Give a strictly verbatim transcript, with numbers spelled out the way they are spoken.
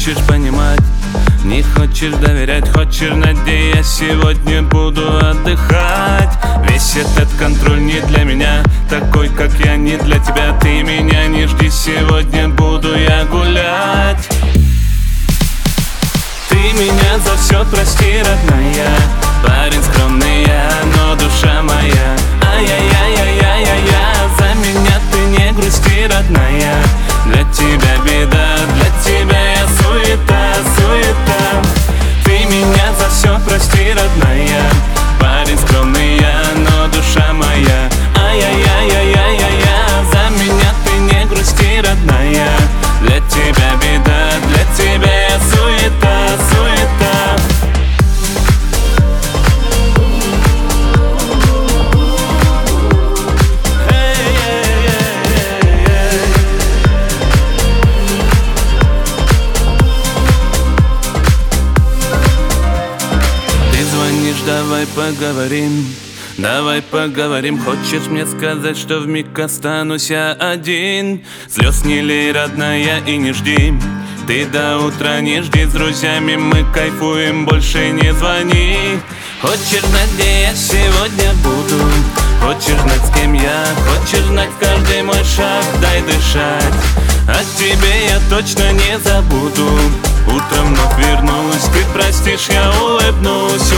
хочешь понимать, не хочешь доверять, хочешь знать, где я сегодня буду отдыхать. Весь этот контроль не для меня, такой как я не для тебя. Ты меня не жди, сегодня буду я гулять. Ты меня за все прости, родная. Парень скромный я, но душа моя. Ай-яй-яй-яй-яй-яй, за меня ты не грусти, родная. Для тебя беда, для тебя я суета, суета. Ты меня за все прости, родная. Парень скромный я, но душа моя. Ай-яй-яй-яй-яй-яй, за меня ты не грусти, родная. Для тебя беда, для тебя я суета, суета. Давай поговорим, давай поговорим. Хочешь мне сказать, что вмиг останусь я один? Слез не лей, родная, и не жди. Ты до утра не жди, с друзьями мы кайфуем, больше не звони. Хочешь знать, где я сегодня буду? Хочешь знать, с кем я? Хочешь знать каждый мой шаг? Дай дышать, о тебе я точно не забуду. Утром вновь вернусь, ты простишь, я улыбнусь.